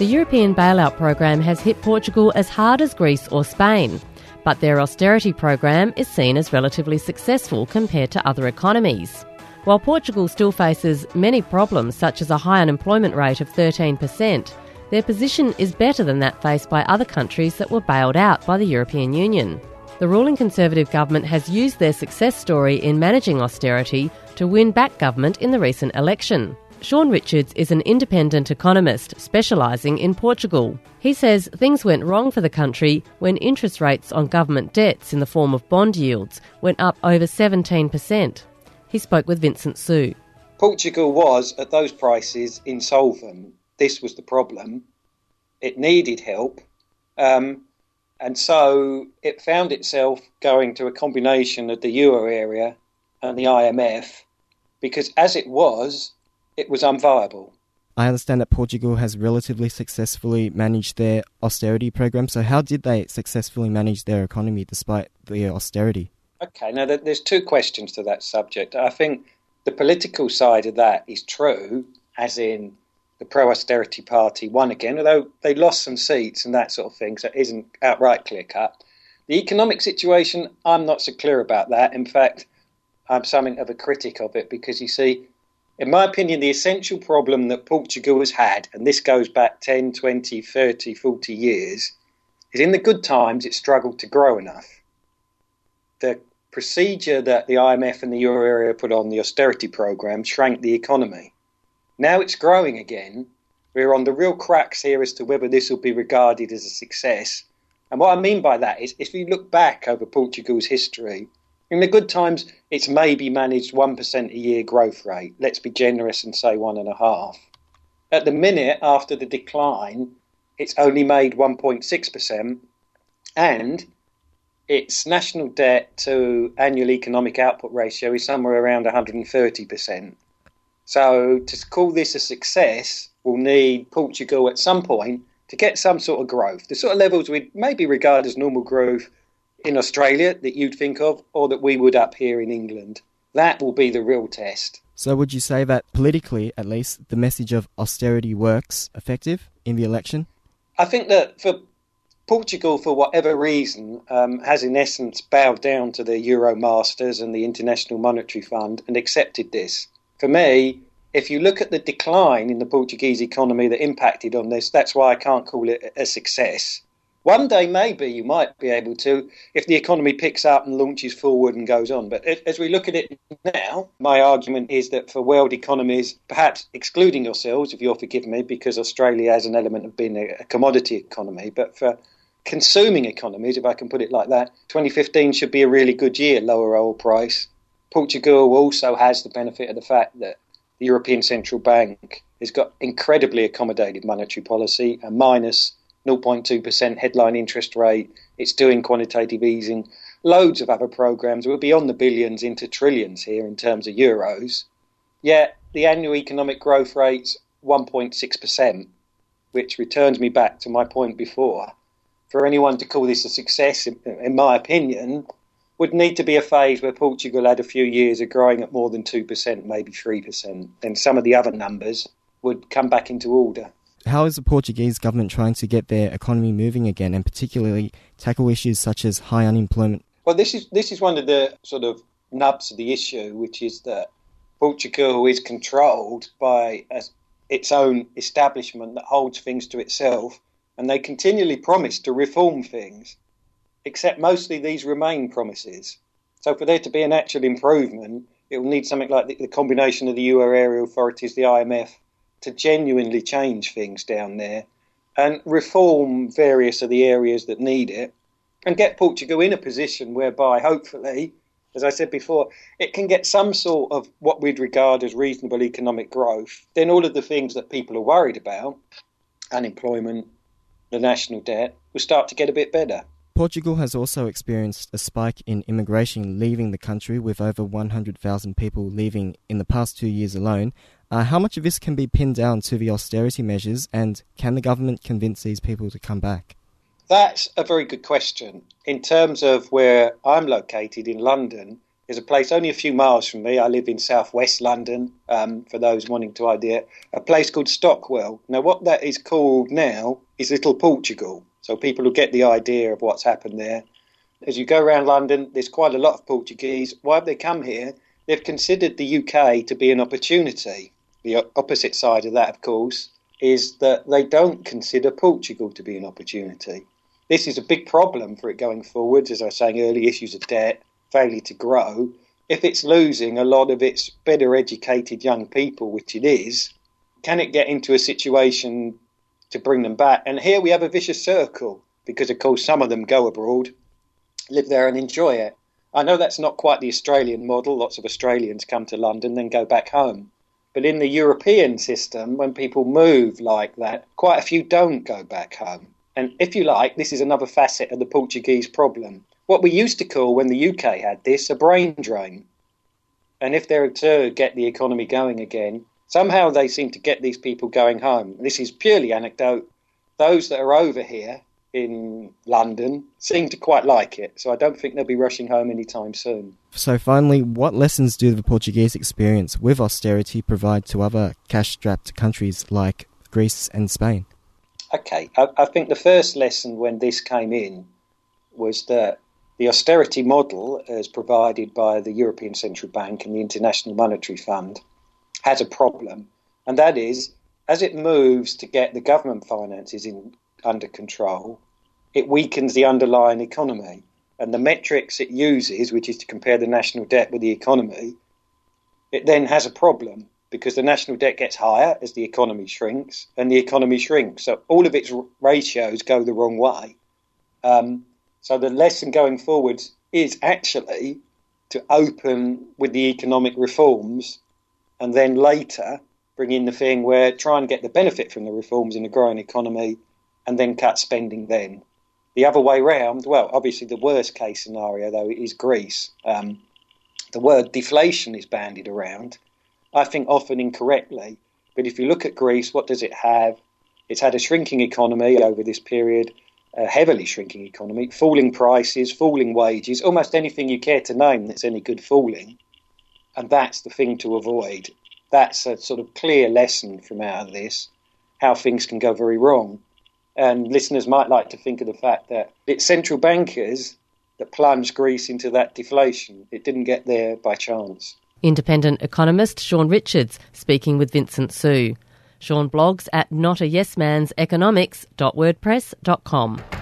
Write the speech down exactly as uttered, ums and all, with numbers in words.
The European bailout program has hit Portugal as hard as Greece or Spain, but their austerity program is seen as relatively successful compared to other economies. While Portugal still faces many problems such as a high unemployment rate of thirteen percent, their position is better than that faced by other countries that were bailed out by the European Union. The ruling Conservative government has used their success story in managing austerity to win back government in the recent election. Sean Richards is an independent economist specialising in Portugal. He says things went wrong for the country when interest rates on government debts in the form of bond yields went up over seventeen percent. He spoke with Vincent Su. Portugal was, at those prices, insolvent. This was the problem. It needed help. Um, and so it found itself going to a combination of the euro area and the I M F because as it was, it was unviable. I understand that Portugal has relatively successfully managed their austerity program. So how did they successfully manage their economy despite the austerity? Okay, now there's two questions to that subject. I think the political side of that is true, as in the pro-austerity party won again, although they lost some seats and that sort of thing, so it isn't outright clear-cut. The economic situation, I'm not so clear about that. In fact, I'm something of a critic of it because, you see, in my opinion, the essential problem that Portugal has had, and this goes back ten, twenty, thirty, forty years, is in the good times it struggled to grow enough. The procedure that the I M F and the euro area put on, the austerity programme, shrank the economy. Now it's growing again. We're on the real cracks here as to whether this will be regarded as a success. And what I mean by that is, if you look back over Portugal's history, in the good times, it's maybe managed one percent a year growth rate. Let's be generous and say one and a half. At the minute, after the decline, it's only made one point six percent, and its national debt to annual economic output ratio is somewhere around one hundred thirty percent. So to call this a success, we'll need Portugal at some point to get some sort of growth. The sort of levels we'd maybe regard as normal growth in Australia that you'd think of, or that we would up here in England. That will be the real test. So would you say that politically, at least, the message of austerity works effective in the election? I think that for Portugal, for whatever reason, um, has in essence bowed down to the Euro masters and the International Monetary Fund and accepted this. For me, if you look at the decline in the Portuguese economy that impacted on this, that's why I can't call it a success. One day, maybe, you might be able to, if the economy picks up and launches forward and goes on. But as we look at it now, my argument is that for world economies, perhaps excluding yourselves, if you'll forgive me, because Australia has an element of being a commodity economy, but for consuming economies, if I can put it like that, twenty fifteen should be a really good year, lower oil price. Portugal also has the benefit of the fact that the European Central Bank has got incredibly accommodative monetary policy, a minus zero point two percent headline interest rate. It's doing quantitative easing, loads of other programmes. We're beyond the billions into trillions here in terms of euros. Yet the annual economic growth rate's one point six percent, which returns me back to my point before. For anyone to call this a success, in, in my opinion, would need to be a phase where Portugal had a few years of growing at more than two percent, maybe three percent. Then some of the other numbers would come back into order. How is the Portuguese government trying to get their economy moving again and particularly tackle issues such as high unemployment? Well, this is this is one of the sort of nubs of the issue, which is that Portugal is controlled by a, its own establishment that holds things to itself, and they continually promise to reform things, except mostly these remain promises. So for there to be an actual improvement, it will need something like the, the combination of the euro area authorities, the I M F, to genuinely change things down there and reform various of the areas that need it and get Portugal in a position whereby, hopefully, as I said before, it can get some sort of what we'd regard as reasonable economic growth. Then all of the things that people are worried about, unemployment, the national debt, will start to get a bit better. Portugal has also experienced a spike in immigration leaving the country, with over one hundred thousand people leaving in the past two years alone. Uh, how much of this can be pinned down to the austerity measures, and can the government convince these people to come back? That's a very good question. In terms of where I'm located in London, There's a place only a few miles from me. I live in southwest London, um, for those wanting to idea, a place called Stockwell. Now, what that is called now is Little Portugal. So people will get the idea of what's happened there. As you go around London, there's quite a lot of Portuguese. Why have they come here? They've considered the U K to be an opportunity. The opposite side of that, of course, is that they don't consider Portugal to be an opportunity. This is a big problem for it going forwards, as I was saying earlier, issues of debt, failure to grow. If it's losing a lot of its better educated young people, which it is, can it get into a situation to bring them back? And here we have a vicious circle, because of course some of them go abroad, live there and enjoy it. I know that's not quite the Australian model. Lots of Australians come to London, then go back home. But in the European system, when people move like that, quite a few don't go back home. And if you like, this is another facet of the Portuguese problem. What we used to call, when the U K had this, a brain drain. And if they're to get the economy going again, somehow they seem to get these people going home. This is purely anecdote. Those that are over here in London seem to quite like it. So I don't think they'll be rushing home anytime soon. So finally, what lessons do the Portuguese experience with austerity provide to other cash-strapped countries like Greece and Spain? Okay, I, I think the first lesson when this came in was that the austerity model, as provided by the European Central Bank and the International Monetary Fund, has a problem. And that is, as it moves to get the government finances in under control, it weakens the underlying economy. And the metrics it uses, which is to compare the national debt with the economy, it then has a problem, because the national debt gets higher as the economy shrinks, and the economy shrinks. So all of its ratios go the wrong way. Um, so the lesson going forward is actually to open with the economic reforms, and then later bring in the thing where try and get the benefit from the reforms in a growing economy, and then cut spending then. The other way round, well, obviously the worst case scenario, though, is Greece. Um, the word deflation is bandied around, I think often incorrectly. But if you look at Greece, what does it have? It's had a shrinking economy over this period, a heavily shrinking economy, falling prices, falling wages, almost anything you care to name that's any good falling. And that's the thing to avoid. That's a sort of clear lesson from out of this, how things can go very wrong. And listeners might like to think of the fact that it's central bankers that plunged Greece into that deflation. It didn't get there by chance. Independent economist Sean Richards speaking with Vincent Su. Sean blogs at not a yes man's economics dot wordpress dot com.